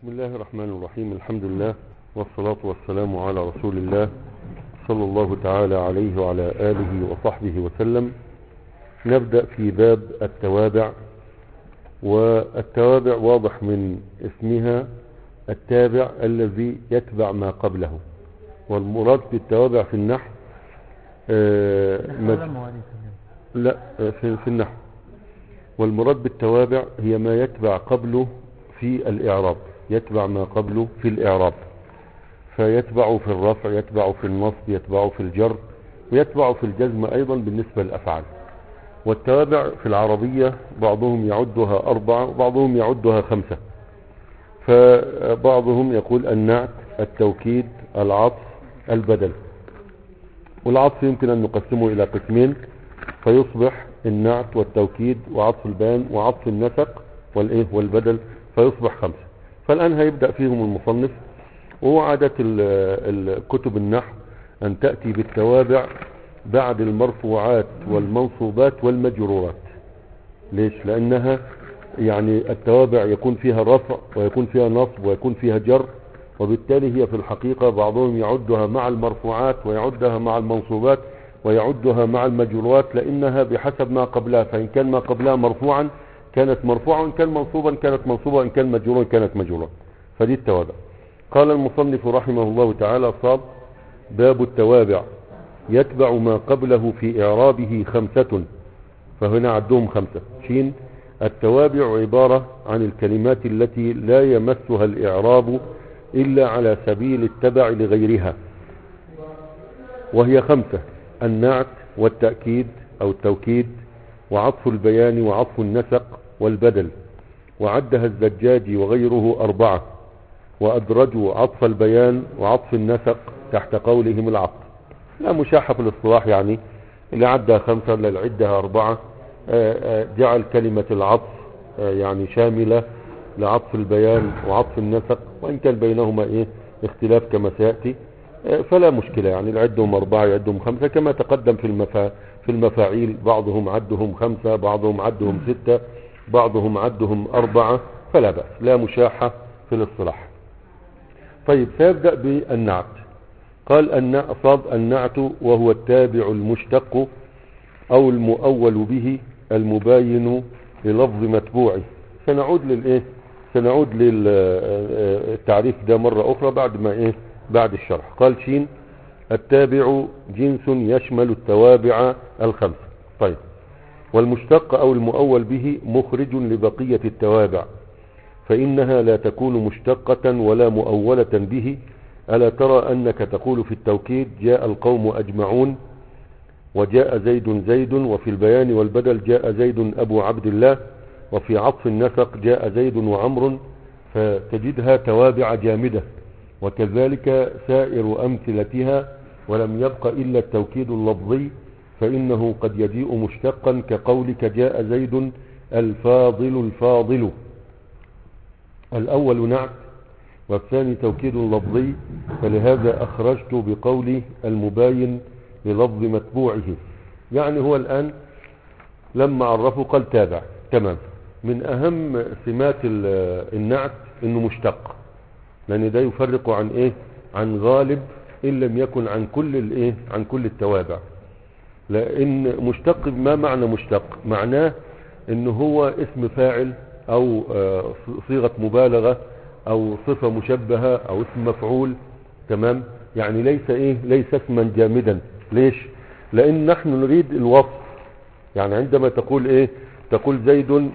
بسم الله الرحمن الرحيم. الحمد لله والصلاة والسلام على رسول الله صلى الله تعالى عليه وعلى آله وصحبه وسلم. نبدأ في باب التوابع. والتوابع واضح من اسمها التابع الذي يتبع ما قبله، والمراد بالتوابع في النحو لا في النحو، والمراد بالتوابع هي ما يتبع قبله في الإعراب، يتبع ما قبله في الإعراب، فيتبع في الرفع، يتبع في النصب، يتبع في الجر، ويتبع في الجزم أيضا بالنسبة للأفعال. والتوابع في العربية بعضهم يعدها 4 وبعضهم يعدها 5، فبعضهم يقول النعت، التوكيد، العطف، البدل. والعطف يمكن أن نقسمه إلى قسمين، فيصبح النعت والتوكيد وعطف البيان وعطف النسق والبدل، فيصبح 5. فالآن هيبدأ فيهم المصنف. وهو عادة الكتب النحو أن تأتي بالتوابع بعد المرفوعات والمنصوبات والمجرورات. ليش؟ لأنها يعني التوابع يكون فيها رفع ويكون فيها نصب ويكون فيها جر، وبالتالي هي في الحقيقة بعضهم يعدها مع المرفوعات ويعدها مع المنصوبات ويعدها مع المجرورات، لأنها بحسب ما قبلها، فإن كان ما قبلها مرفوعا كانت مرفوعة، وإن كان منصوبا كانت منصوبة، وإن كان مجرورا كانت مجرورة. فدي التوابع. قال المصنف رحمه الله تعالى: صاد باب التوابع يتبع ما قبله في إعرابه 5. فهنا عدهم 5. شين: التوابع عبارة عن الكلمات التي لا يمسها الإعراب إلا على سبيل التبع لغيرها، وهي 5: النعت والتأكيد أو التوكيد، وعطف البيان وعطف النسق والبدل. وعدها الزجاجي وغيره 4، وأدرجوا عطف البيان وعطف النسق تحت قولهم العطف. لا مشاحة في الاصطلاح، يعني اللي عدها 5 ولا اللي عدها 4 جعل كلمة العطف يعني شاملة لعطف البيان وعطف النسق، وإن كان بينهما اختلاف كما سيأتي، فلا مشكلة. يعني اللي عدهم 4 يعدهم 5 كما تقدم في المفاعيل، بعضهم عدهم 5، بعضهم عدهم 6، بعضهم عدهم 4، فلا بأس، لا مشاحة في الاصطلاح. طيب، سيبدأ بالنعت. قال النعت وهو التابع المشتق أو المؤول به المباين للفظ متبوعه. سنعود للتعريف ده مرة أخرى بعد الشرح. قال شين: التابع جنس يشمل التوابع 5. طيب، والمشتق أو المؤول به مخرج لبقية التوابع، فإنها لا تكون مشتقة ولا مؤولة به. ألا ترى أنك تقول في التوكيد: جاء القوم أجمعون، وجاء زيد، وفي البيان والبدل جاء زيد أبو عبد الله، وفي عطف النسق جاء زيد وعمر، فتجدها توابع جامدة. وكذلك سائر أمثلتها، ولم يبق إلا التوكيد اللفظي، فإنه قد يجيء مشتقا كقولك: جاء زيد الفاضل. الأول نعت والثاني توكيد لفظي، فلهذا أخرجت بقول المباين للفظ متبوعه. يعني هو الآن لما عرفه قال تابع. تمام. من أهم سمات النعت إنه مشتق، لأن ده يفرق عن غالب إن لم يكن عن كل التوابع. لأن مشتق، ما معنى مشتق؟ معناه إنه هو اسم فاعل أو صيغة مبالغة أو صفة مشبهة أو اسم مفعول. تمام. يعني ليس اسما جامدا. ليش؟ لأن نحن نريد الوصف. يعني عندما تقول تقول زيد،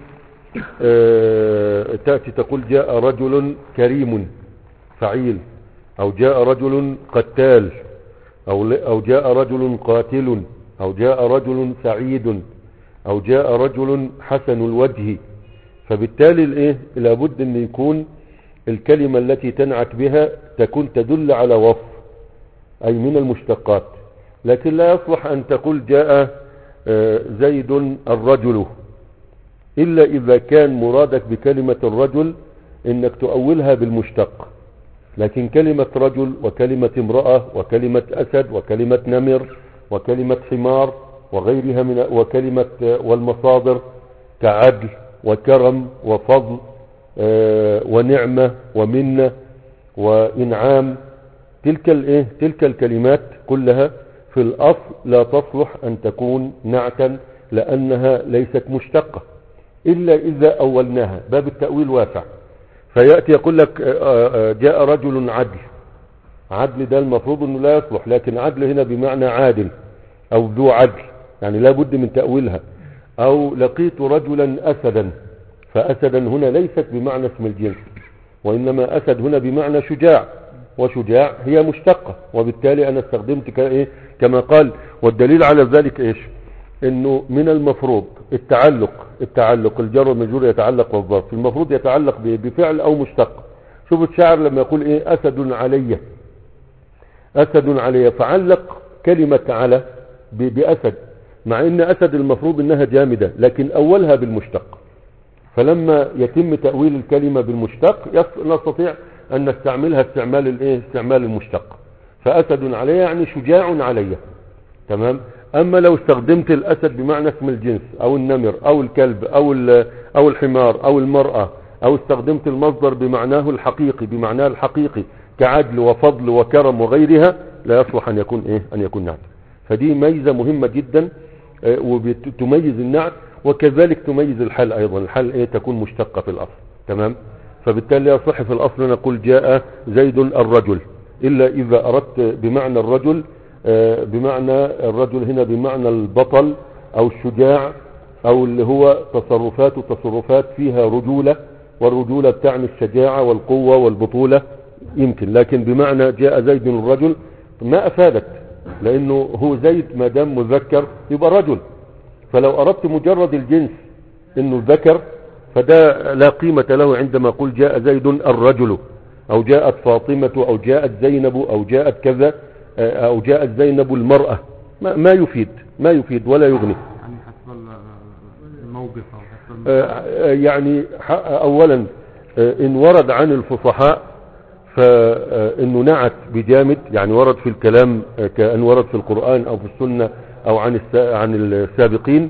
تأتي تقول جاء رجل كريم فعيل، أو جاء رجل قتال، أو جاء رجل قاتل، أو جاء رجل سعيد، أو جاء رجل حسن الوجه. فبالتالي لابد أن يكون الكلمة التي تنعت بها تكون تدل على وصف، أي من المشتقات. لكن لا يصلح أن تقول جاء زيد الرجل، إلا إذا كان مرادك بكلمة الرجل إنك تؤولها بالمشتق. لكن كلمة رجل وكلمة امرأة وكلمة أسد وكلمة نمر وكلمة حمار وغيرها وكلمة والمصادر كعدل وكرم وفضل ونعمة ومنة وإنعام. تلك الكلمات كلها في الأصل لا تصلح أن تكون نعتا، لأنها ليست مشتقة إلا إذا أولناها. باب التأويل واسع، فيأتي يقول لك جاء رجل عدل. عدل ده المفروض أنه لا يصلح، لكن عدل هنا بمعنى عادل أو ذو عدل، يعني لا بد من تأويلها. أو لقيت رجلا أسدا، فأسدا هنا ليست بمعنى اسم الجنس، وإنما أسد هنا بمعنى شجاع، وشجاع هي مشتقة، وبالتالي أنا استخدمت كما قال. والدليل على ذلك إيش؟ إنه من المفروض التعلق الجر والمجرور يتعلق بالظرف، المفروض يتعلق بفعل أو مشتق. شوف الشاعر لما يقول إيه؟ أسد علي، أسد علي، فعلق كلمة على بأسد، مع إن أسد المفروض إنها جامدة، لكن أولها بالمشتق. فلما يتم تأويل الكلمة بالمشتق نستطيع أن نستعملها استعمال المشتق. فأسد علي يعني شجاع علي، تمام. أما لو استخدمت الأسد بمعنى اسم الجنس أو النمر أو الكلب أو الحمار أو المرأة، أو استخدمت المصدر بمعناه الحقيقي كعدل وفضل وكرم وغيرها، لا يصلح أن يكون نعت. فدي ميزة مهمة جدا وتميز النعت، وكذلك تميز الحال أيضا. الحال تكون مشتقة في الأصل، تمام. فبالتالي يصح في الأصل نقول جاء زيد الرجل، إلا إذا أردت بمعنى الرجل، بمعنى الرجل هنا بمعنى البطل أو الشجاع، أو اللي هو تصرفات فيها رجولة، والرجولة بتعني الشجاعة والقوة والبطولة يمكن. لكن بمعنى جاء زيد الرجل ما أفادت، لأنه هو زيد ما دام مذكر يبقى رجل. فلو أردت مجرد الجنس إنه ذكر، فده لا قيمة له عندما أقول جاء زيد الرجل، أو جاءت فاطمة، أو جاءت زينب، أو جاءت كذا، أو جاءت زينب المرأة. ما يفيد ولا يغني. يعني حسب الموقف أو حسب يعني أولا إن ورد عن الفصحاء فإنه نعت بجامد، يعني ورد في الكلام كأن ورد في القرآن أو في السنة أو عن السابقين،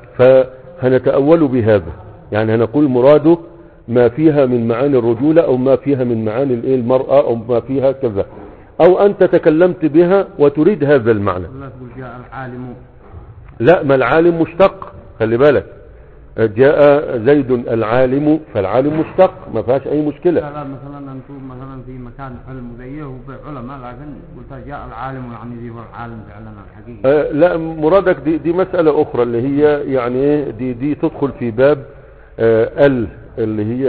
فهنتأول بهذا. يعني هنقول مراده ما فيها من معاني الرجولة، أو ما فيها من معاني المرأة، أو ما فيها كذا، أو أنت تكلمت بها وتريد هذا المعنى. لا تقول جاء العالم، لا، ما العالم مشتق، خلي بالك. جاء زيد العالم، فالعالم مشتق ما فيهاش أي مشكلة. لا مثلا أنتم مثلا في مكان علم زيه وبعلماء، لكن قلت جاء العالم، يعني ذي هو العالم فعلا الحقيقي. لا، مرادك دي مسألة أخرى، اللي هي يعني دي تدخل في باب اللي هي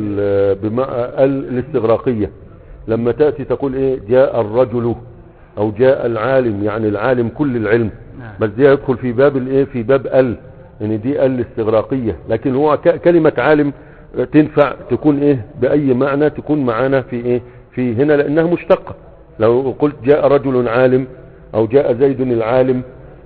الاستغراقية. لما تأتي تقول جاء الرجل أو جاء العالم، يعني العالم كل العلم، بس دي يدخل في باب في باب يعني دي الاستغراقية. لكن هو كلمة عالم تنفع تكون بأي معنى تكون معانا في هنا، لأنها مشتقة. لو قلت جاء رجل عالم أو جاء زيد العالم،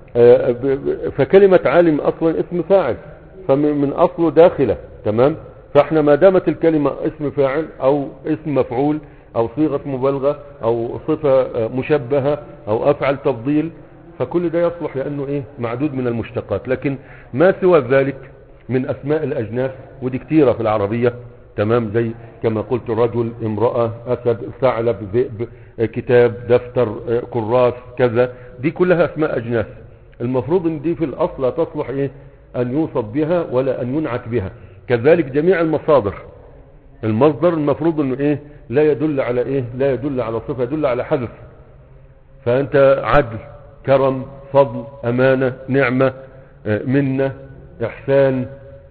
فكلمة عالم أصلا اسم فاعل، فمن أصله داخلة، تمام. فاحنا ما دامت الكلمة اسم فاعل أو اسم مفعول أو صيغة مبالغة أو صفة مشبهة أو أفعل تفضيل، فكل ده يصلح لأنه معدود من المشتقات. لكن ما سوى ذلك من أسماء الأجناس، ودي كتيرة في العربية، تمام، زي كما قلت رجل، امرأة، أسد، ثعلب، ذئب، كتاب، دفتر، كراس، كذا، دي كلها أسماء أجناس. المفروض ان دي في الأصل لا تصلح أن يوصف بها ولا أن ينعت بها. كذلك جميع المصادر، المصدر المفروض انه لا يدل على صفة، يدل على حذف. فأنت عدل، كرم، فضل، أمانة، نعمة، منة، إحسان،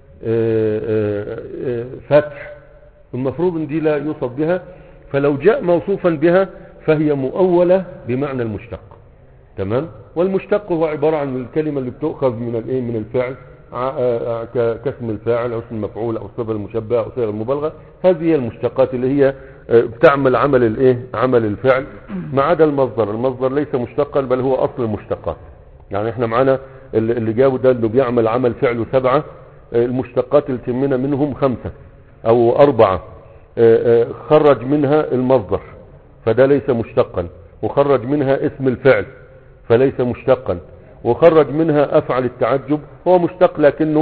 فتح، المفروض ان دي لا يوصف بها. فلو جاء موصوفا بها فهي مؤولة بمعنى المشتق، تمام. والمشتق هو عبارة عن الكلمة اللي بتؤخذ من الفعل كاسم الفاعل او اسم المفعول او الصفة المشبهة او صيغة المبالغة. هذه هي المشتقات اللي هي بتعمل عمل الفعل، ما عدا المصدر ليس مشتقا، بل هو اصل المشتقات. يعني احنا معانا اللي جابوا ده انه بيعمل عمل فعله 7، المشتقات اللي تمنا منهم 5 او 4. خرج منها المصدر فده ليس مشتقا، وخرج منها اسم الفعل فليس مشتقا، وخرج منها افعل التعجب هو مشتق، لكنه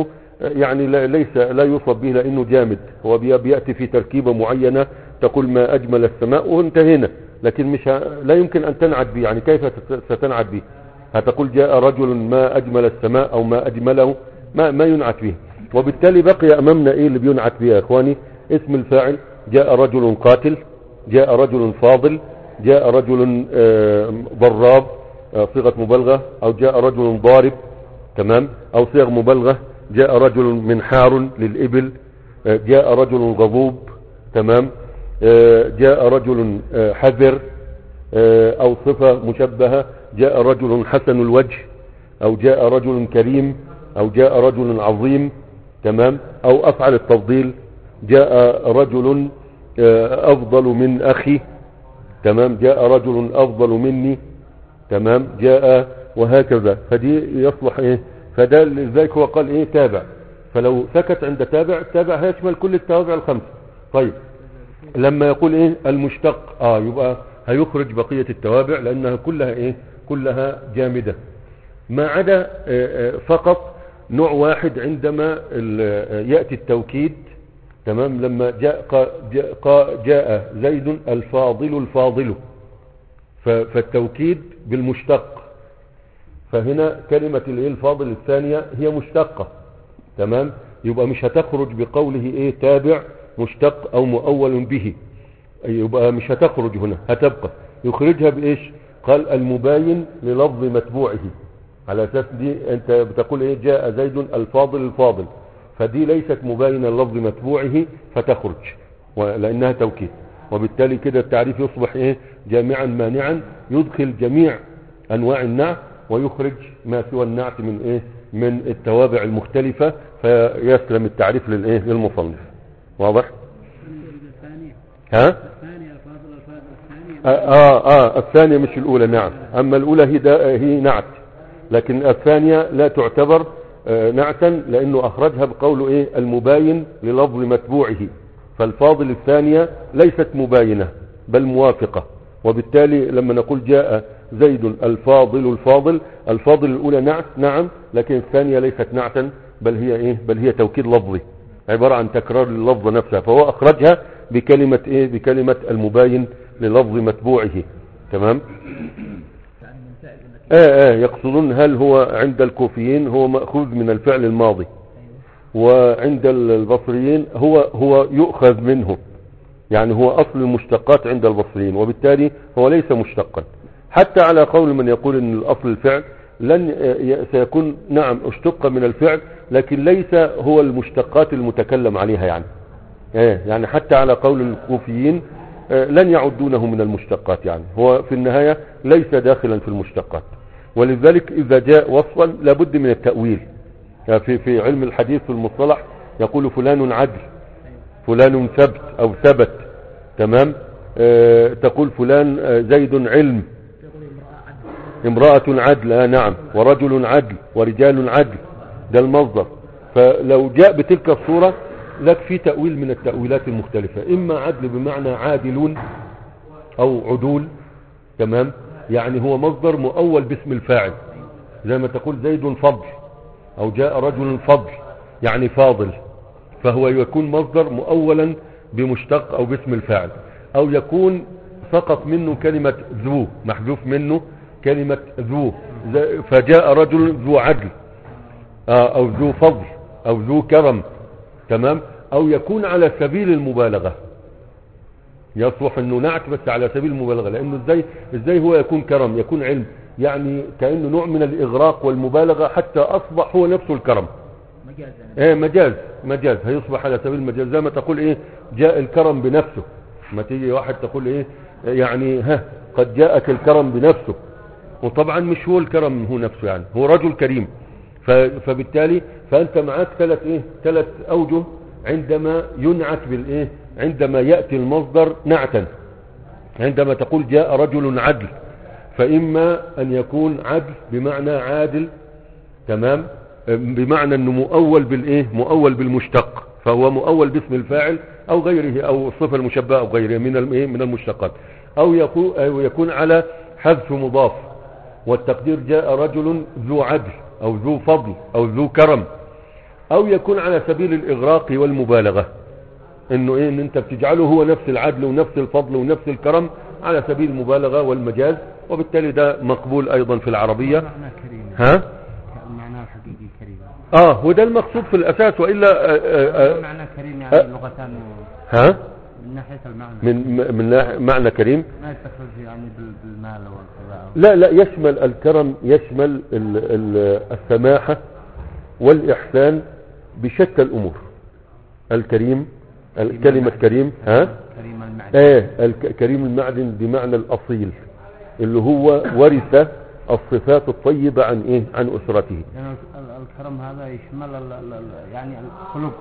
يعني ليس لا يوصف به لانه جامد، هو بيأتي في تركيبة معينة تقول ما اجمل السماء وانتهينا، لكن مش لا يمكن ان تنعت به. يعني كيف ستنعت به؟ هتقول جاء رجل ما اجمل السماء او ما اجمله، ما ينعت به. وبالتالي بقي امامنا ايه اللي بينعت به يا اخواني؟ اسم الفاعل. جاء رجل قاتل، جاء رجل فاضل، جاء رجل ضراب صيغة مبالغة، او جاء رجل ضارب، تمام، او صيغ مبالغة. جاء رجل منحار للإبل، جاء رجل غضوب، تمام، جاء رجل حذر، او صفة مشبهة. جاء رجل حسن الوجه، او جاء رجل كريم، او جاء رجل عظيم، تمام، او افعل التفضيل. جاء رجل افضل من اخي، تمام، جاء رجل افضل مني، تمام، جاء، وهكذا. فدي يصلح ايه؟ فده لذلك هو قال ايه؟ تابع. فلو سكت عند تابع، التابع هيشمل كل التوابع الخمسة. طيب لما يقول ايه المشتق، يبقى هيخرج بقية التوابع لانها كلها ايه؟ كلها جامدة، ما عدا فقط نوع واحد عندما يأتي التوكيد، تمام، لما جاء زيد الفاضل الفاضل، فالتوكيد بالمشتق. فهنا كلمة الايه الفاضل الثانية هي مشتقة، تمام، يبقى مش هتخرج بقوله ايه تابع مشتق او مؤول به، يبقى مش هتخرج هنا، هتبقى. يخرجها بايش؟ قال المباين للفظ متبوعه. على اساس دي انت بتقول ايه؟ جاء زيد الفاضل الفاضل، فدي ليست مباينة للفظ متبوعه فتخرج لانها توكيد. وبالتالي كده التعريف يصبح ايه؟ جامعا مانعا، يدخل جميع انواع النعت ويخرج ما سوى النعت من ايه؟ من التوابع المختلفة، فيسلم التعريف للايه؟ للمصنف. واضح؟ ها؟ الثانية مش الاولى، نعم. اما الاولى هي نعت، لكن الثانية لا تعتبر نعتا، لانه اخرجها بقوله ايه؟ المباين للفظ متبوعه. فالفاضل الثانية ليست مباينة بل موافقة. وبالتالي لما نقول جاء زيد الفاضل الفاضل، الفاضل الاولى نعت، نعم، لكن الثانية ليست نعتا بل هي ايه؟ بل هي توكيد لفظي، عبارة عن تكرار اللفظ نفسها. فهو اخرجها بكلمة ايه؟ بكلمة المباين للفظ متبوعه، تمام. يقصدون هل هو عند الكوفيين هو مأخوذ من الفعل الماضي، وعند البصريين هو يؤخذ منه، يعني هو اصل المشتقات عند البصريين، وبالتالي هو ليس مشتقا. حتى على قول من يقول ان الاصل الفعل سيكون نعم اشتق من الفعل، لكن ليس هو المشتقات المتكلم عليها. يعني حتى على قول الكوفيين لن يعدونه من المشتقات، يعني هو في النهاية ليس داخلا في المشتقات. ولذلك اذا جاء وصفا لابد من التأويل. يعني في علم الحديث في المصطلح يقول فلان عدل، فلان ثبت او ثبت، تمام. تقول فلان زيد علم، امرأة عدل، نعم، ورجل عدل، ورجال عدل، ده المصدر. فلو جاء بتلك الصورة لك في تأويل من التأويلات المختلفة، اما عدل بمعنى عادلون او عدول، تمام، يعني هو مصدر مؤول باسم الفاعل، زي ما تقول زيد فضل، او جاء رجل فضل يعني فاضل، فهو يكون مصدر مؤولا بمشتق او باسم الفاعل، او يكون سقط منه كلمة ذو، محذوف منه كلمة ذو، فجاء رجل ذو عدل، او ذو فضل، او ذو كرم، تمام. او يكون على سبيل المبالغة، يصلح انه نعت بس على سبيل المبالغة، لانه ازاي هو يكون كرم، يكون علم، يعني كأنه نوع من الاغراق والمبالغة حتى اصبح هو نفسه الكرم. مجاز هيصبح على سبيل المجاز، زي ما تقول ايه؟ جاء الكرم بنفسه. ما تيجي واحد تقول ايه؟ يعني قد جاءك الكرم بنفسه، وطبعا مش هو الكرم هو نفسه، يعني هو رجل كريم. فبالتالي فانت معاك ثلاث اوجه عندما ينعت بالايه؟ عندما يأتي المصدر نعتا. عندما تقول جاء رجل عدل، فاما ان يكون عدل بمعنى عادل، تمام، بمعنى انه مؤول بالايه؟ مؤول بالمشتق، فهو مؤول باسم الفاعل او غيره، او الصفة المشبهة او غيره من المشتقات، او يكون على حذف مضاف، والتقدير جاء رجل ذو عدل او ذو فضل او ذو كرم، او يكون على سبيل الاغراق والمبالغة، انه ايه ان انت بتجعله هو نفس العدل ونفس الفضل ونفس الكرم على سبيل المبالغة والمجاز، وبالتالي ده مقبول ايضا في العربية. معنى كريم. ها معنى الحقيقي كريم. وده المقصود في الاساس، والا معنى كريم يعني لغتان ها من ناحية المعنى، من معنى كريم ما يدخل في يعني بالمال والقضاء. لا يشمل الكرم، يشمل السماحة والإحسان بشتى الأمور. الكريم، الكلمة كريم كريم المعدن. كريم المعدن بمعنى الأصيل اللي هو ورث الصفات الطيبة عن ايه؟ عن أسرته. يعني الكرم هذا يشمل يعني الخلق،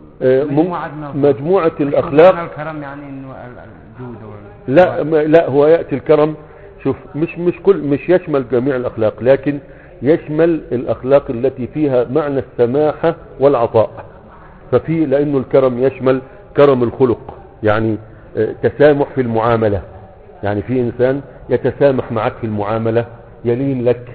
مجموعة الأخلاق. الكرم يعني انه الجود لا هو يأتي الكرم، شوف مش يشمل جميع الأخلاق، لكن يشمل الأخلاق التي فيها معنى السماحة والعطاء. ففي لأنه الكرم يشمل كرم الخلق، يعني تسامح في المعاملة، يعني في إنسان يتسامح معك في المعاملة، يلين لك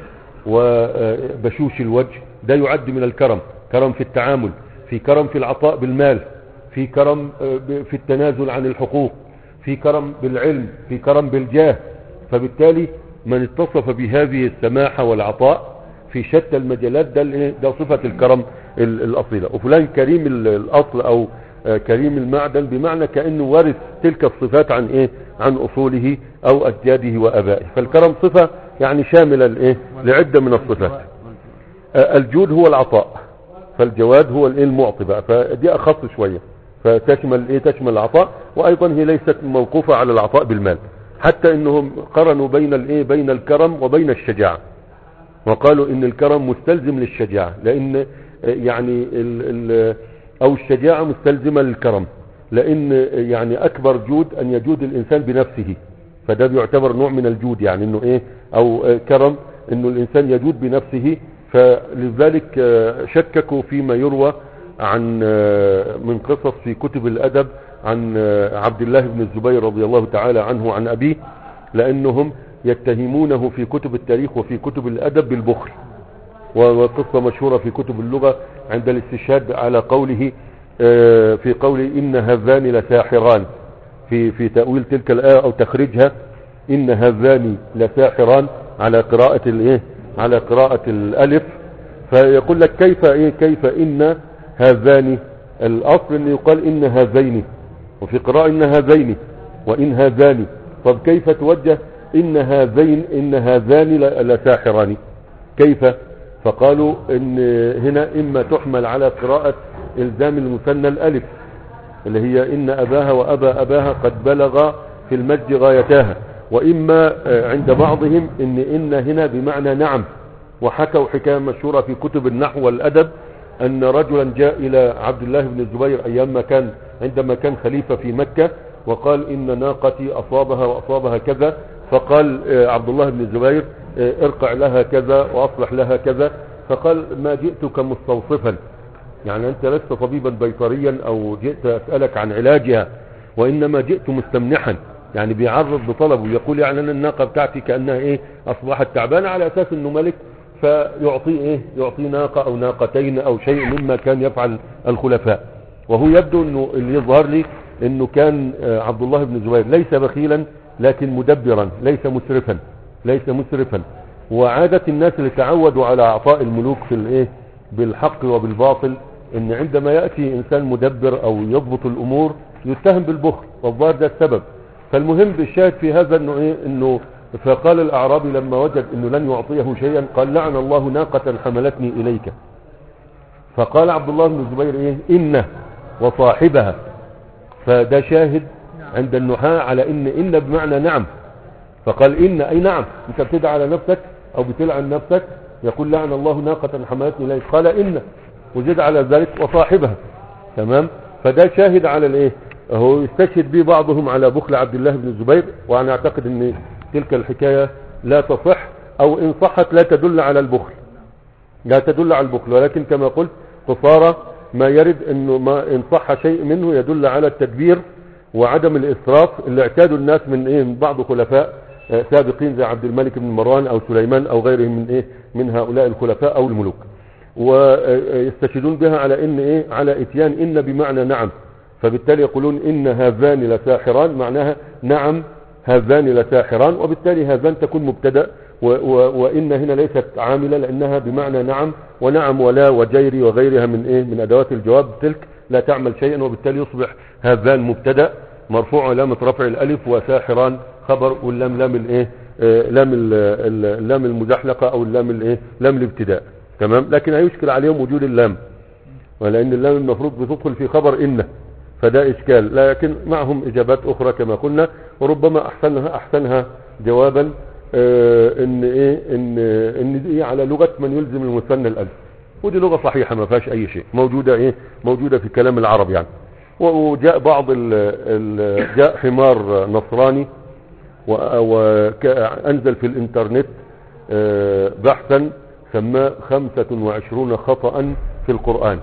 وبشوش الوجه، ده يعد من الكرم. كرم في التعامل، في كرم في العطاء بالمال، في كرم في التنازل عن الحقوق، في كرم بالعلم، في كرم بالجاه. فبالتالي من اتصف بهذه السماحة والعطاء في شتى المجالات ده صفة الكرم الأصيلة. وفلان كريم الأصل أو كريم المعدن بمعنى كأنه ورث تلك الصفات عن ايه؟ عن أصوله أو أجداده وأبائه. فالكرم صفة يعني شاملة لعدة من الصفات. الجود هو العطاء، فالجواد هو المعطي بقى، فدي أخص شوية، فتشمل تشمل العطاء. وأيضا هي ليست موقوفة على العطاء بالمال، حتى انهم قرنوا بين الكرم وبين الشجاعة، وقالوا ان الكرم مستلزم للشجاعة، لان يعني او الشجاعة مستلزمة للكرم، لان يعني اكبر جود ان يجود الانسان بنفسه، فده بيعتبر نوع من الجود، يعني انه او كرم انه الانسان يجود بنفسه. فلذلك شككوا فيما يروى عن من قصص في كتب الادب عن عبد الله بن الزبير رضي الله تعالى عنه عن أبيه، لأنهم يتهمونه في كتب التاريخ وفي كتب الأدب بالبخل. وقصة مشهورة في كتب اللغة عند الاستشهاد على قوله في قوله إن هذان لساحران، في تأويل تلك الآية أو تخريجها، إن هذان لساحران على قراءة على قراءة الألف. فيقول لك كيف إن هذان، الأصل أن يقال إن هذين، وفي قراءة إن هذين وإن هذان. طب كيف توجه إن هذان لساحران؟ كيف؟ فقالوا إن هنا إما تحمل على قراءة إلزام المثنى الألف اللي هي إن أباها وأبا أباها قد بلغ في المجد غايتاها، وإما عند بعضهم إن هنا بمعنى نعم. وحكوا حكاية مشهورة في كتب النحو والأدب أن رجلا جاء إلى عبد الله بن الزبير عندما كان خليفة في مكة، وقال إن ناقتي أصابها وأصابها كذا، فقال عبد الله بن الزبير ارقع لها كذا وأصلح لها كذا. فقال ما جئتك مستوصفا، يعني أنت لست طبيبا بيطريا أو جئت أسألك عن علاجها، وإنما جئت مستمنحا، يعني بيعرض بطلبه، يقول يعني أن الناقة بتاعتي كأنها أصبحت تعبانة، على أساس أنه ملك فيعطي يعطي ناقة أو ناقتين أو شيء مما كان يفعل الخلفاء. وهو يبدو أنه اللي يظهر لي أنه كان عبد الله بن الزبير ليس بخيلا لكن مدبرا، ليس مسرفا. وعادة الناس اللي تعودوا على أعطاء الملوك في بالحق وبالباطل، ان عندما يأتي انسان مدبر او يضبط الامور يتهم بالبخل، والظاهر ده السبب. فالمهم بالشاهد في هذا انه فقال الاعرابي لما وجد انه لن يعطيه شيئا قال لعن الله ناقة حملتني اليك. فقال عبد الله بن الزبير إن وصاحبها، فده شاهد عند النحاة على إن بمعنى نعم. فقال إن أي نعم، أنت بتدعى على نفسك أو بتلعن نفسك، يقول لعن الله ناقة حملتني إليك، قال إن وزد على ذلك وصاحبها. تمام. فده شاهد على هو يستشهد به بعضهم على بخل عبد الله بن الزبير، وأنا أعتقد أن تلك الحكاية لا تصح، أو إن صحت لا تدل على البخل، ولكن كما قلت قصارى ما يرد أنه ما إن صح شيء منه يدل على التدبير وعدم الإسراف اللي اعتادوا الناس من بعض خلفاء سابقين زي عبد الملك بن مروان أو سليمان أو غيرهم من هؤلاء الخلفاء أو الملوك. ويستشهدون بها على ان ايه، على اتيان ان بمعنى نعم، فبالتالي يقولون ان هذان لساحران، معناها نعم هذان لساحران، وبالتالي هذان تكون مبتدا، وان هنا ليست عامله لانها بمعنى نعم، ونعم ولا وجيري وغيرها من ايه، من ادوات الجواب تلك لا تعمل شيئا، وبالتالي يصبح هذان مبتدا مرفوع علامه رفع الالف، وساحران خبر، واللام لام الايه، لام المزحلقه او اللام الايه، لام الابتداء. تمام. لكن هيشكل عليهم وجود اللام، ولان اللام المفروض بتدخل في خبر ان، فده اشكال، لكن معهم اجابات اخرى كما قلنا، وربما احسنها جوابا ان ايه، ان دي على لغه من يلزم المثنى الالف، ودي لغه صحيحه ما فيهاش اي شيء، موجوده ايه، موجوده في كلام العرب يعني. وجاء بعض جاء حمار نصراني وانزل في الانترنت بحثا سماه 25 خطأ في القرآن.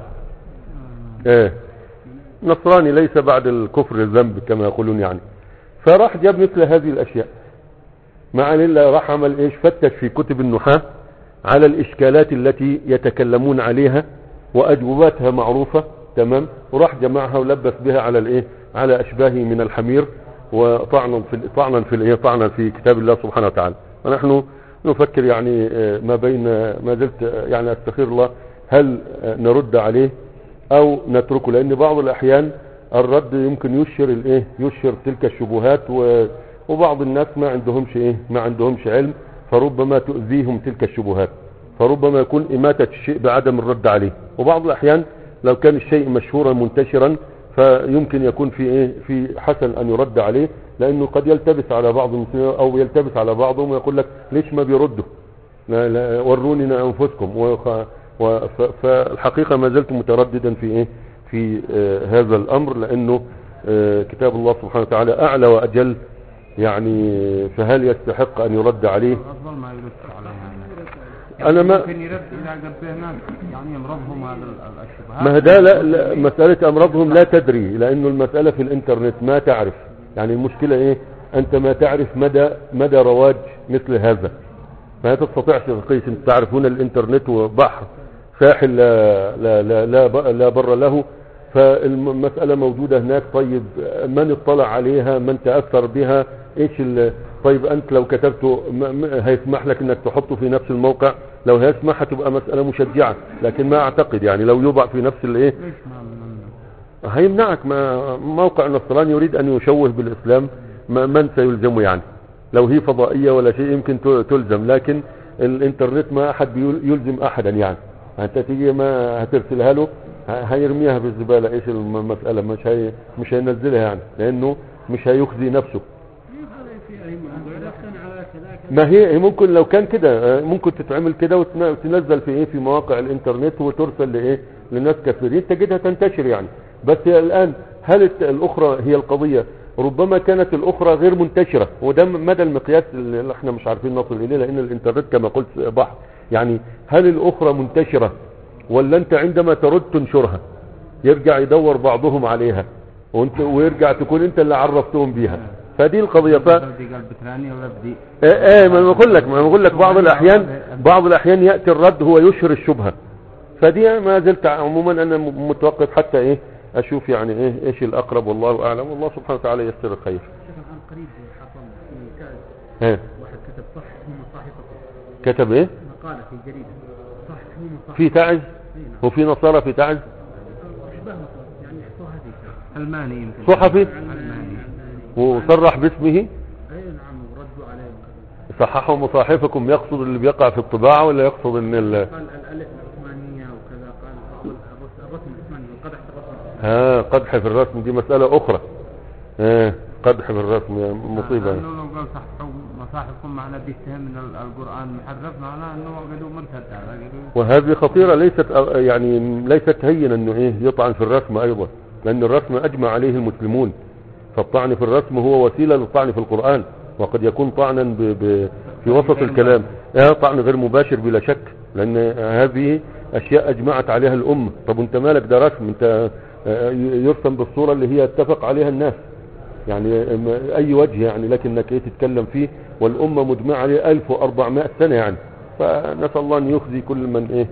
نصراني ليس بعد الكفر الذنب كما يقولون يعني، فراح جاب مثل هذه الاشياء، مع لله راح عمل ايش، فتش في كتب النحاة على الاشكالات التي يتكلمون عليها واجوباتها معروفة. تمام. وراح جمعها ولبس بها على الايه، على اشباهه من الحمير، وطعنا طعنا في كتاب الله سبحانه وتعالى. ونحن نفكر يعني ما زلت يعني استخير الله هل نرد عليه او نتركه، لان بعض الاحيان الرد يمكن يشهر تلك الشبهات، وبعض الناس ما عندهمش علم، فربما تؤذيهم تلك الشبهات، فربما يكون اماتة الشيء بعدم الرد عليه. وبعض الاحيان لو كان الشيء مشهورا منتشرا فيمكن يكون في حسن ان يرد عليه، لانه قد يلتبس على بعض المسلمين او يلتبس على بعضهم ويقول لك ليش ما بيردوا، لا وروني انفسكم. فالحقيقة ما زلت مترددا في هذا الامر، لانه كتاب الله سبحانه وتعالى اعلى واجل يعني، فهل يستحق ان يرد عليه؟ افضل ما يرد عليه يعني انا ما ممكن يرد اذا قد هناك يعني امراضهم هذا الشبهات. ما ده لا مسألة امراضهم لا تدري، لانه المسألة في الانترنت ما تعرف، يعني المشكلة ايه، انت ما تعرف مدى رواج مثل هذا، ما تستطيعش تقيس. انت تعرفون الانترنت وبحر ساحل لا بر له، فالمسألة موجودة هناك. طيب من اطلع عليها، من تأثر بها، طيب انت لو كتبته هيسمح لك انك تحطه في نفس الموقع؟ لو هيسمح هتبقى مسألة مشجعة، لكن ما اعتقد يعني لو يوضع في نفس الايه هيمنعك. ما موقع نصراني يريد ان يشوه بالاسلام من سيلزمه يعني؟ لو هي فضائية ولا شيء يمكن تلزم، لكن الانترنت ما احد يلزم احدا يعني. انت تيجي ما هترسلها له هيرميها في الزبالة. ايش المسألة؟ مش هينزلها يعني، لانه مش هيخزي نفسه. ما هي ممكن لو كان كده ممكن تتعمل كده وتنزل في مواقع الانترنت وترسل للناس كثيرين تجدها تنتشر يعني. بس الان هل الاخرى هي القضية؟ ربما كانت الاخرى غير منتشرة، وده مدى المقياس اللي احنا مش عارفين نصل اليه، لان الانترنت كما قلت بحر يعني. هل الاخرى منتشرة ولا انت عندما ترد تنشرها يرجع يدور بعضهم عليها ويرجع تكون انت اللي عرفتهم بيها؟ فدي القضية. ما بقول لك بعض الاحيان يأتي الرد هو يشهر الشبهة. فدي ما زلت عموما انا متوقف حتى اشوف يعني ايش الاقرب، والله اعلم، والله سبحانه وتعالى ييسر الخير. الان قريب حصل في كاز واحد كتب صححوا مصاحفكم، كتب ايه؟ مقالة في جريدة صححوا مصاحفكم في تعز، وفي نصارى في تعز، اشباه يعني صحفي الماني يمكن صحفي وصرح باسمه. اي نعم، وردوا عليه. صححوا مصاحفكم يقصد اللي بيقع في الطباعة ولا يقصد ان قال الالف العثمانية وكذا، قال الرسم العثماني والقدح في الرسم. قدح في الرسم دي مسألة اخرى. قدح في الرسم مصيبة. لو قال صححوا مصاحفكم معناه بيتهم من القرآن محرف، معناه انه قدوا مرتد. وهذه خطيرة، ليست هينة انه يطعن في الرسم ايضا، لان الرسم اجمع عليه المسلمون، فالطعن في الرسم هو وسيلة للطعن في القرآن، وقد يكون طعنا في وسط الكلام، طعن غير مباشر بلا شك، لان هذه اشياء اجمعت عليها الامة. طب انت مالك؟ ده رسم، انت يرسم بالصورة اللي هي اتفق عليها الناس يعني، اي وجه يعني، لكنك تتكلم فيه والامة مجمعة عليه 1400 سنة يعني. فنسأل الله ان يخزي كل من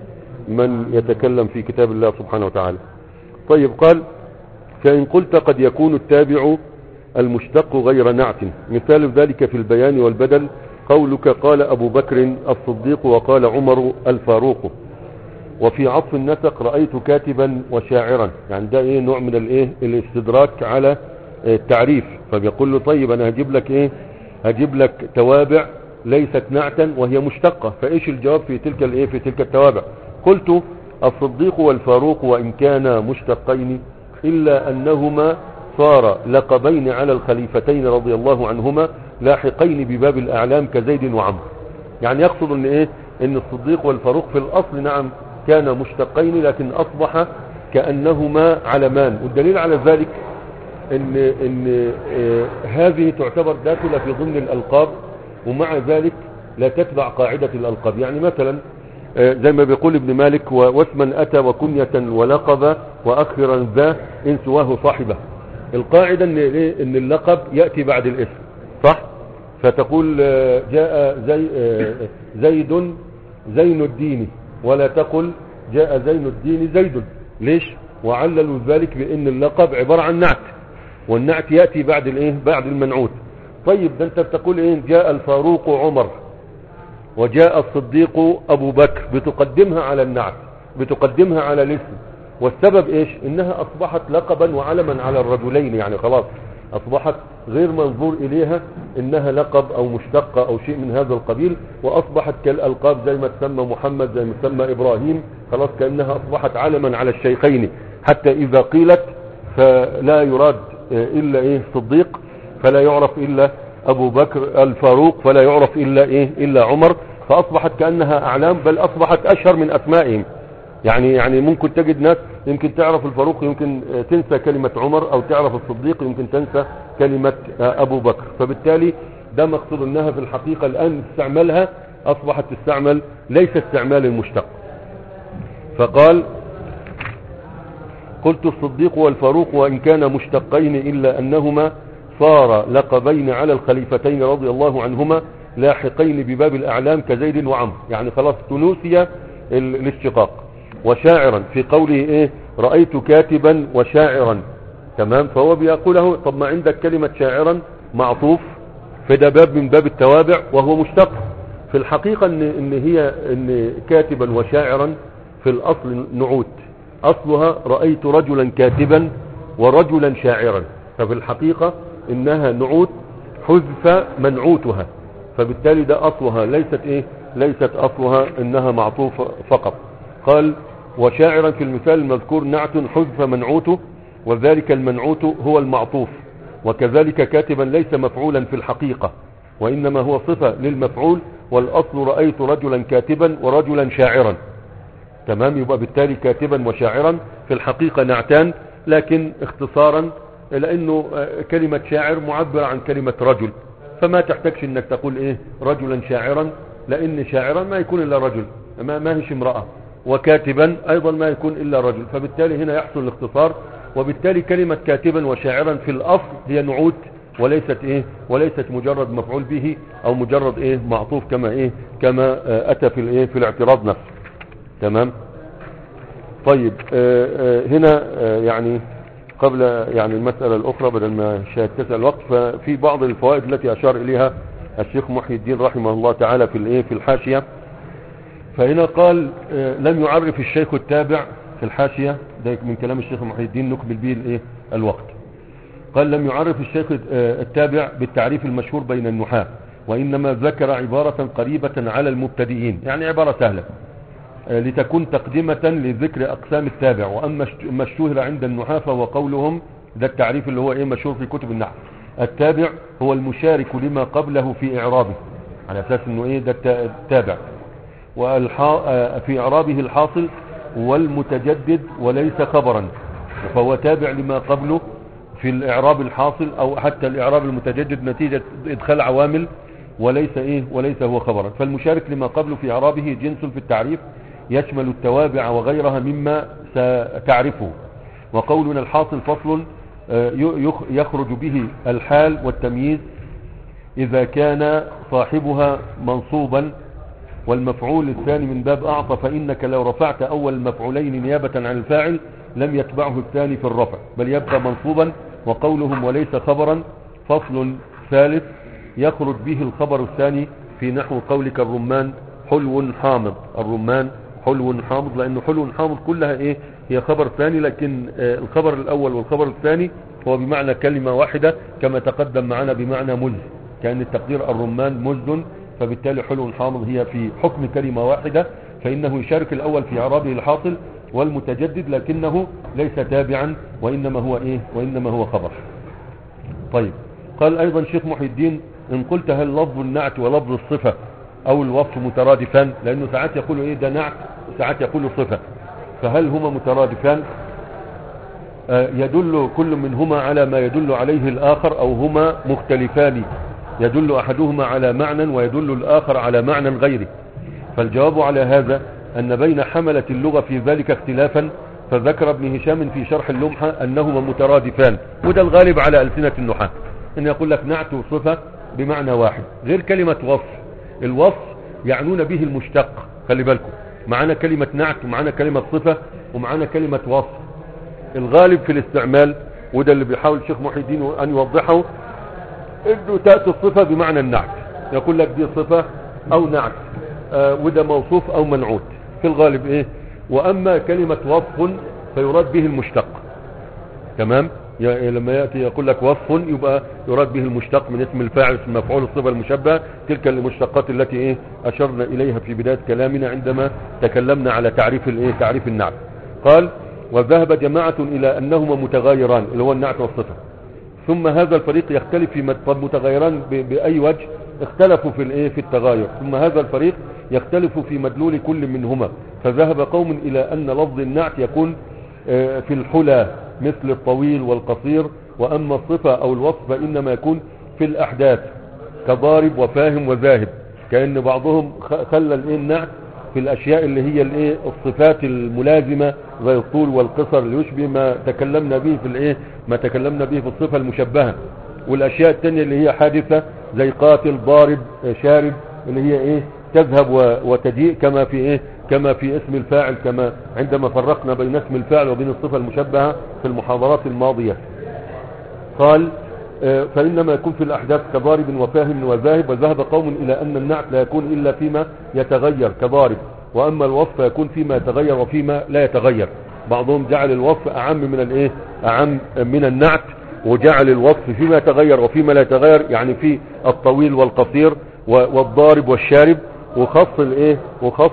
من يتكلم في كتاب الله سبحانه وتعالى. طيب قال فإن قلت قد يكون التابع المشتق غير نعت، مثال ذلك في البيان والبدل قولك قال أبو بكر الصديق وقال عمر الفاروق. وفي عطف النسق رأيت كاتبا وشاعرا، يعني ده ايه نوع من الايه الاستدراك على التعريف. فبيقول له طيب انا هجيب لك ايه، هجيب لك توابع ليست نعتا وهي مشتقة، فايش الجواب في تلك الايه في تلك التوابع؟ قلت الصديق والفاروق وان كانا مشتقين الا انهما صار لقبين على الخليفتين رضي الله عنهما لاحقين بباب الاعلام كزيد وعمرو. يعني يقصد ان ايه ان الصديق والفاروق في الاصل نعم كان مشتقين لكن اصبح كأنهما علمان. والدليل على ذلك ان هذه تعتبر داخلة في ضمن الالقاب، ومع ذلك لا تتبع قاعدة الالقاب. يعني مثلا زي ما بيقول ابن مالك واسما اتى وكنية ولقب واخرا ذا ان سواه صاحبه. القاعدة ان اللقب يأتي بعد الاسم، صح؟ فتقول جاء زيد زين الدين، ولا تقل جاء زين الدين زيد. ليش؟ وعللوا ذلك بان اللقب عبارة عن نعت، والنعت يأتي بعد الايه بعد المنعوت. طيب ده انت بتقول ايه جاء الفاروق عمر وجاء الصديق ابو بكر، بتقدمها على النعت، بتقدمها على الاسم. والسبب ايش؟ انها اصبحت لقبا وعلما على الرجلين، يعني خلاص اصبحت غير منظور اليها انها لقب او مشتقة او شيء من هذا القبيل، واصبحت كالالقاب زي ما تسمى محمد زي ما تسمى ابراهيم، خلاص كأنها اصبحت علما على الشيخين. حتى اذا قيلت فلا يراد الا ايه صديق، فلا يعرف الا ابو بكر الفاروق، فلا يعرف الا ايه الا عمر، فاصبحت كأنها اعلام، بل اصبحت اشهر من اسمائهم. يعني ممكن تجد ناس يمكن تعرف الفاروق يمكن تنسى كلمة عمر، او تعرف الصديق يمكن تنسى كلمة ابو بكر. فبالتالي ده مقصود انها في الحقيقة الان استعمالها اصبحت تستعمل ليس استعمال المشتق. فقال قلت الصديق والفاروق وان كان مشتقين الا انهما صار لقبين على الخليفتين رضي الله عنهما لاحقين بباب الاعلام كزيد وعمرو، يعني خلاص تنوسي الاشتقاق. وشاعرا في قوله ايه رأيت كاتبا وشاعرا، تمام؟ فهو بيقوله طب ما عندك كلمة شاعرا معطوف، فده باب من باب التوابع وهو مشتق. في الحقيقة ان كاتبا وشاعرا في الاصل نعوت، اصلها رأيت رجلا كاتبا ورجلا شاعرا، ففي الحقيقة انها نعوت حذف منعوتها، فبالتالي ده اصلها ليست اصلها انها معطوفة فقط. قال وشاعرا في المثال المذكور نعت حذف منعوته، وذلك المنعوت هو المعطوف. وكذلك كاتبا ليس مفعولا في الحقيقة، وإنما هو صفة للمفعول، والأصل رأيت رجلا كاتبا ورجلا شاعرا، تمام؟ يبقى بالتالي كاتبا وشاعرا في الحقيقة نعتان، لكن اختصارا لأنه كلمة شاعر معبرة عن كلمة رجل، فما تحتاجش انك تقول ايه رجلا شاعرا، لأن شاعرا ما يكون إلا رجل، ما هيش امرأة، وكاتبا ايضا ما يكون الا رجل، فبالتالي هنا يحصل الاختصار. وبالتالي كلمة كاتبا وشاعرا في الاصل هي نعوت وليست مجرد مفعول به او مجرد معطوف كما اتى في الاعتراض نفسه، تمام؟ طيب هنا يعني قبل يعني المسألة الاخرى بدل ما تسأل الوقت، ففي بعض الفوائد التي اشار اليها الشيخ محي الدين رحمه الله تعالى في الحاشية. فهنا قال لم يعرف الشيخ التابع في الحاشية، ده من كلام الشيخ محي الدين نكمل به الوقت. قال لم يعرف الشيخ التابع بالتعريف المشهور بين النحاة، وإنما ذكر عبارة قريبة على المبتدئين، يعني عبارة سهلة لتكون تقدمة لذكر أقسام التابع. وأما ما اشتهر عند النحاة فهو قولهم، ده التعريف اللي هو مشهور في كتب النحو: التابع هو المشارك لما قبله في إعرابه، على أساس أنه ده التابع، في إعرابه الحاصل والمتجدد وليس خبرا، فهو تابع لما قبله في الإعراب الحاصل أو حتى الإعراب المتجدد نتيجة إدخال عوامل، وليس هو خبرا. فالمشارك لما قبله في إعرابه جنس في التعريف يشمل التوابع وغيرها مما ستعرفه. وقولنا الحاصل فصل يخرج به الحال والتمييز إذا كان صاحبها منصوبا والمفعول الثاني من باب أعطى، فإنك لو رفعت أول المفعولين نيابة عن الفاعل لم يتبعه الثاني في الرفع بل يبقى منصوبا. وقولهم وليس خبرا فصل ثالث يخرج به الخبر الثاني في نحو قولك الرمان حلو حامض. الرمان حلو حامض، لأنه حلو حامض كلها إيه هي خبر ثاني، لكن الخبر الأول والخبر الثاني هو بمعنى كلمة واحدة كما تقدم معنا بمعنى مز، كأن التقدير الرمان مز، فبالتالي حلو حامض هي في حكم كلمة واحدة، فإنه يشارك الأول في إعرابه الحاصل والمتجدد، لكنه ليس تابعا وإنما هو إيه وإنما هو خبر. طيب قال أيضا شيخ محي الدين إن قلت هل لفظ النعت ولفظ الصفة أو الوصف مترادفان، لأنه ساعات يقول إيه ده نعت وساعات يقول صفة، فهل هما مترادفان؟ يدل كل منهما على ما يدل عليه الآخر أو هما مختلفان، يدل أحدهما على معنى ويدل الآخر على معنى غيره. فالجواب على هذا أن بين حملة اللغة في ذلك اختلافا، فذكر ابن هشام في شرح اللمحة أنهما مترادفان، وده الغالب على ألسنة النحاة إن يقول لك نعت وصفة بمعنى واحد، غير كلمة وصف. الوصف يعنون به المشتق، خلي بالكم معنا كلمة نعت ومعنا كلمة صفة ومعنا كلمة وصف. الغالب في الاستعمال وده اللي بيحاول الشيخ محي الدين أن يوضحه انه تأتي الصفة بمعنى النعت، يقول لك دي صفة او نعت وده موصوف او منعوت في الغالب ايه. واما كلمة وصف فيراد به المشتق، تمام، لما يأتي يقول لك وصف يبقى يراد به المشتق من اسم الفاعل اسم مفعول الصفة المشبهة، تلك المشتقات التي ايه اشرنا اليها في بداية كلامنا عندما تكلمنا على تعريف الايه تعريف النعت. قال وذهب جماعة الى انهما متغايران اللي هو النعت والصفة، ثم هذا الفريق يختلف في متغيران بأي وجه، اختلفوا في الايه في التغاير، ثم هذا الفريق يختلف في مدلول كل منهما، فذهب قوم الى ان لفظ النعت يكون في الحلى مثل الطويل والقصير، واما الصفة او الوصف فانما يكون في الاحداث كضارب وفاهم وذاهب، كأن بعضهم خلى النعت في الاشياء اللي هي الايه الصفات الملازمة زي الطول والقصر اللي يشبه ما تكلمنا به في الايه ما تكلمنا به في الصفة المشبهة، والاشياء التانية اللي هي حادثة زي قاتل ضارب شارب اللي هي ايه تذهب وتجيء كما في ايه كما في اسم الفاعل، كما عندما فرقنا بين اسم الفاعل وبين الصفة المشبهة في المحاضرات الماضية. قال فإنما يكون في الأحداث كضارب وفاهم وذاهب، وذهب قوم إلى أن النعت لا يكون إلا فيما يتغير كضارب، وأما الوصف يكون فيما يتغير وفيما لا يتغير. بعضهم جعل الوصف أعم من الايه أعم من النعت، وجعل الوصف فيما يتغير وفيما لا يتغير، يعني في الطويل والقصير والضارب والشارب، وخص الايه وخص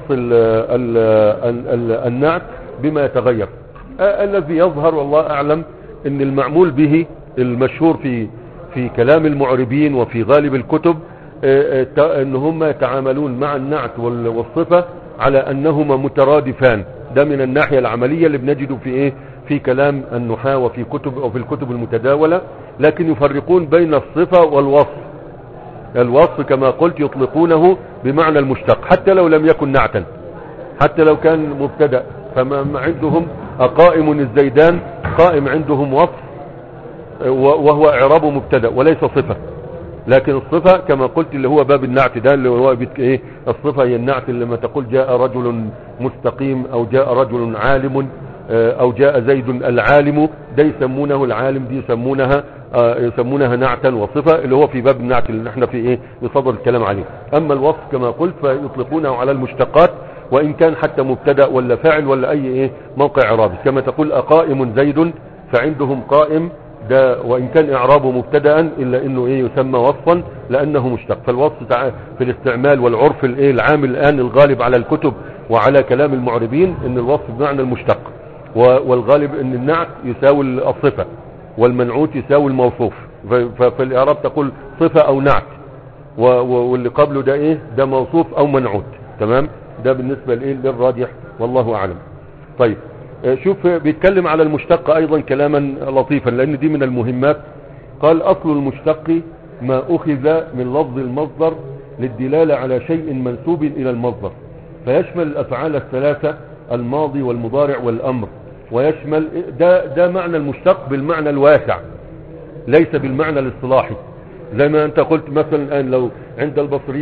النعت بما يتغير. الذي يظهر والله أعلم ان المعمول به المشهور في كلام المعربين وفي غالب الكتب ان هم يتعاملون مع النعت والصفة على انهما مترادفان، ده من الناحية العملية اللي بنجده في ايه في كلام النحاة وفي كتب او في الكتب المتداولة، لكن يفرقون بين الصفة والوصف. الوصف كما قلت يطلقونه بمعنى المشتق حتى لو لم يكن نعتا، حتى لو كان مبتدأ، فما عندهم قائم الزيدان قائم عندهم وصف وهو اعراب مبتدأ وليس صفة، لكن الصفة كما قلت اللي هو باب النعت ده اللي هو ايه الصفة هي النعت اللي لما تقول جاء رجل مستقيم او جاء رجل عالم او جاء زيد العالم، ده يسمونه العالم، دي يسمونها نعتا وصفة اللي هو في باب النعت اللي احنا في ايه بصدر الكلام عليه. اما الوصف كما قلت فيطلقونه على المشتقات وان كان حتى مبتدأ ولا فاعل ولا اي ايه موقع اعرابي، كما تقول اقائم زيد فعندهم قائم ده وان كان اعرابه مبتدأ الا انه ايه يسمى وصفا لانه مشتق. فالوصف في الاستعمال والعرف الايه العام الان الغالب على الكتب وعلى كلام المعربين ان الوصف بمعنى المشتق، والغالب ان النعت يساوي الصفة والمنعوت يساوي الموصوف، ففي الاعراب تقول صفة او نعت، واللي قبله ده ايه ده موصوف او منعوت، تمام، ده بالنسبة لايه للراجح والله اعلم. طيب شوف بيتكلم على المشتق ايضا كلاما لطيفا لان دي من المهمات. قال اصل المشتق ما اخذ من لفظ المصدر للدلالة على شيء منسوب الى المصدر، فيشمل الافعال الثلاثة الماضي والمضارع والامر، ويشمل ده معنى المشتق بالمعنى الواسع ليس بالمعنى الاصطلاحي. زي ما انت قلت مثلا الان لو عند البصريين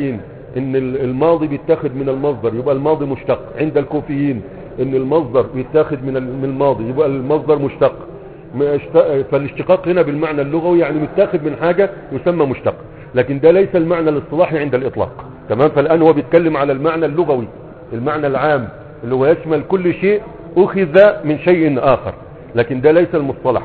ان الماضي بيتاخد من المصدر يبقى الماضي مشتق، عند الكوفيين ان المصدر بيتاخد من الماضي يبقى المصدر مشتق. فالاشتقاق هنا بالمعنى اللغوي يعني متاخد من حاجة يسمى مشتق، لكن ده ليس المعنى الاصطلاحي عند الاطلاق. تمام. فالان هو بيتكلم على المعنى اللغوي، المعنى العام اللي هو يشمل كل شيء اخذ من شيء اخر، لكن ده ليس المصطلح.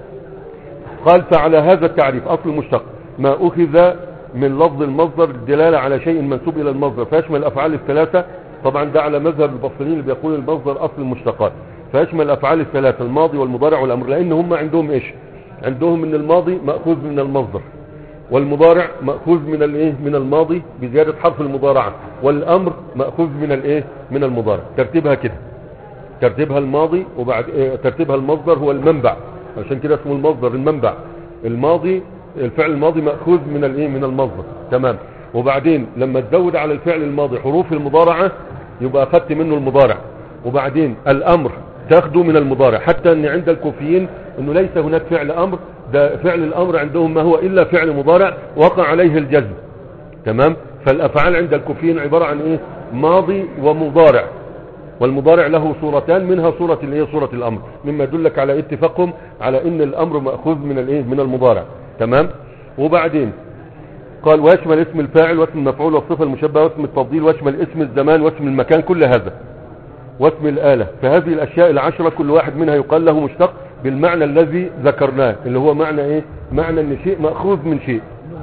قال فعلى هذا التعريف اصل المشتق ما اخذ من لفظ المصدر الدلالة على شيء منسوب الى المصدر، فيشمل الافعال الثلاثة. طبعا ده على مذهب البصريين اللي بيقول المصدر اصل المشتقات، فيشمل الافعال الثلاثة الماضي والمضارع والامر، لان هم عندهم ايش؟ عندهم ان الماضي مأخوذ من المصدر، والمضارع مأخوذ من الايه؟ من الماضي بزيادة حرف المضارعة، والامر مأخوذ من الايه؟ من المضارع. ترتيبها كده، ترتيبها الماضي وبعد ترتيبها المصدر هو المنبع، عشان كده اسمه المصدر المنبع. الماضي الفعل الماضي مأخوذ من الايه؟ من المصدر. تمام. وبعدين لما تزود على الفعل الماضي حروف المضارعة يبقى اخذت منه المضارع، وبعدين الامر تاخده من المضارع، حتى ان عند الكوفيين انه ليس هناك فعل امر، ده فعل الامر عندهم ما هو الا فعل مضارع وقع عليه الجزم. تمام. فالافعال عند الكوفيين عبارة عن ايه؟ ماضي ومضارع، والمضارع له صورتان منها صورة الايه؟ صورة الامر، مما يدلك على اتفاقهم على ان الامر مأخوذ من الايه؟ من المضارع. تمام. وبعدين قال ويشمل اسم الفاعل واسم المفعول والصفة المشبهة واسم التفضيل ويشمل اسم الزمان واسم المكان كل هذا، واسم الآلة. فهذه الاشياء العشرة كل واحد منها يقال له مشتق بالمعنى الذي ذكرناه، اللي هو معنى ايه؟ معنى ان شيء مأخوذ من شيء.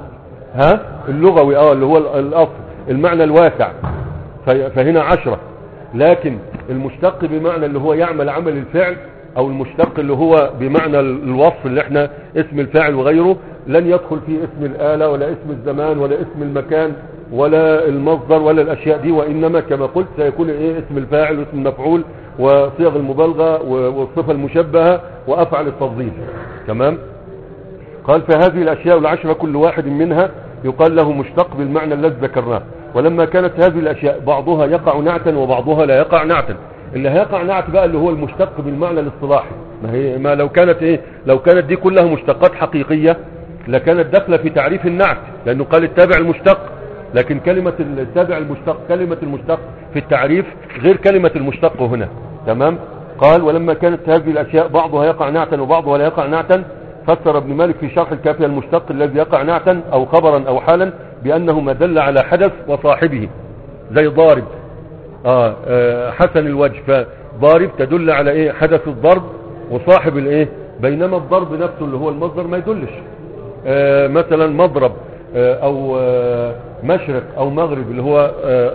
اللغوي اللي هو الاصل، المعنى الواسع. فهنا 10. لكن المشتق بمعنى اللي هو يعمل عمل الفعل، او المشتق اللي هو بمعنى الوصف اللي احنا اسم الفاعل وغيره، لن يدخل فيه اسم الآلة ولا اسم الزمان ولا اسم المكان ولا المصدر ولا الاشياء دي، وانما كما قلت سيكون ايه؟ اسم الفاعل واسم المفعول وصيغ المبالغة والصفة المشبهة وافعل التفضيل. تمام. قال فهذه الاشياء العشرة كل واحد منها يقال له مشتق بالمعنى الذي ذكرناه. ولما كانت هذه الاشياء بعضها يقع نعتا وبعضها لا يقع نعتا، اللي هيقع نعت بقى اللي هو المشتق بالمعنى الاصطلاحي. ما لو كانت ايه؟ لو كانت دي كلها مشتقات حقيقية لكانت داخله في تعريف النعت، لانه قال التابع المشتق، لكن كلمة التابع المشتق كلمة المشتق في التعريف غير كلمة المشتق هنا. تمام. قال ولما كانت هذه الاشياء بعضها يقع نعتا وبعضها لا يقع نعتا، فسر ابن مالك في شرح الكافية المشتق الذي يقع نعتا او خبرا او حالا بانه ما دل على حدث وصاحبه، زي ضارب حسن الوجه، فضارب تدل على ايه؟ حدث الضرب وصاحب الايه؟ بينما الضرب نفسه اللي هو المصدر ما يدلش. مثلا مضرب او مشرق او مغرب اللي هو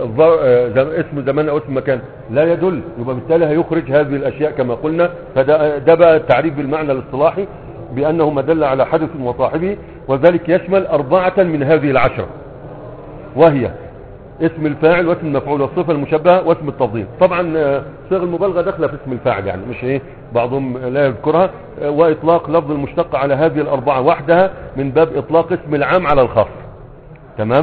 اسم زمان او اسم مكان لا يدل، يبقى بالتالي هيخرج هذه الاشياء كما قلنا. فده بقى التعريف بالمعنى الاصطلاحي بانه ما دل على حدث وصاحبه، وذلك يشمل 4 من هذه العشرة، وهي اسم الفاعل واسم المفعول والصفة المشبهة واسم التفضيل. طبعا صيغ المبالغة داخله في اسم الفاعل، يعني مش ايه؟ بعضهم لا يذكرها. واطلاق لفظ المشتق على هذه ال4 وحدها من باب اطلاق اسم العام على الخاص. تمام.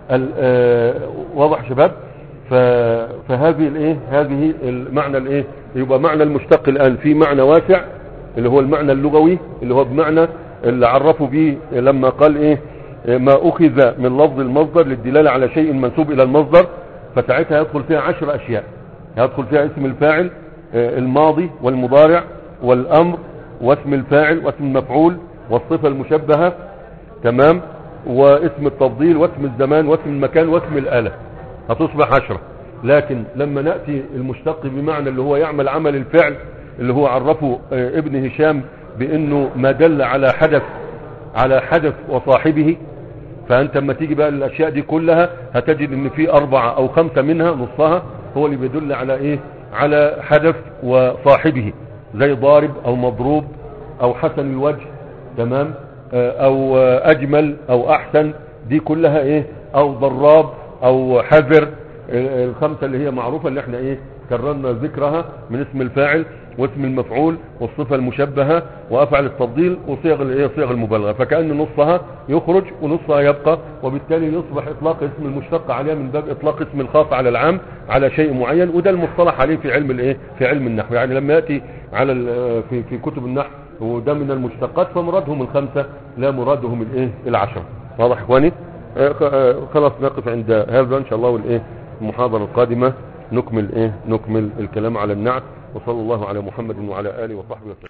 واضح شباب؟ فهذه الايه؟ هذه المعنى الايه؟ يبقى معنى المشتق الان في معنى واسع اللي هو المعنى اللغوي، اللي هو بمعنى اللي عرفوا به لما قال ايه؟ ما اخذ من لفظ المصدر للدلالة على شيء منسوب الى المصدر، فساعتها يدخل فيها 10 اشياء. يدخل فيها اسم الفاعل الماضي والمضارع والامر واسم الفاعل واسم المفعول والصفة المشبهة. تمام. واسم التفضيل واسم الزمان واسم المكان واسم الآلة، هتصبح 10. لكن لما نأتي المشتق بمعنى اللي هو يعمل عمل الفعل، اللي هو عرفه ابن هشام بانه ما دل على حدث وصاحبه، فانت لما تيجي بقى الاشياء دي كلها هتجد ان في 4 أو 5 منها نصها هو اللي بيدل على ايه؟ على حدث وصاحبه، زي ضارب او مضروب او حسن الوجه. تمام. او اجمل او احسن، دي كلها ايه؟ او ضراب او حذر، ال5 اللي هي معروفة اللي احنا ايه؟ كررنا ذكرها من اسم الفاعل واسم المفعول والصفة المشبهة وافعل التفضيل وصيغ الايه؟ صيغ المبالغة. فكأن نصها يخرج ونصها يبقى، وبالتالي يصبح اطلاق اسم المشتق عليها من باب اطلاق اسم الخاص على العام على شيء معين. وده المصطلح عليه في علم الايه؟ في علم النحو. يعني لما ياتي على في كتب النحو وده من المشتقات فمرادهم ال5 لا مرادهم الايه؟ ال10. واضح اخواني؟ خلاص نقف عند هذا ان شاء الله، والايه المحاضرة القادمة نكمل الكلام على النعت. وصلى الله على محمد وعلى آله وصحبه وسلم.